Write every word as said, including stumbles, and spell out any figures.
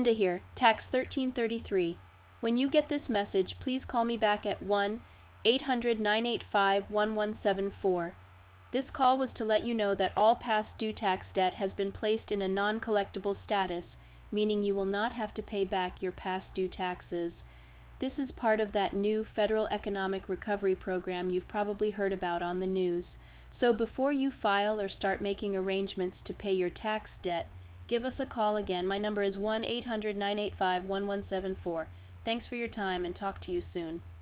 Linda here, tax thirteen thirty-three. When you get this message, please call me back at one eight hundred nine eight five one one seven four. This call was to let you know that all past due tax debt has been placed in a non-collectible status, meaning you will not have to pay back your past due taxes. This is part of that new federal economic recovery program you've probably heard about on the news. So before you file or start making arrangements to pay your tax debt, give us a call again. My number is one eight hundred nine eight five one one seven four. Thanks for your time and talk to you soon.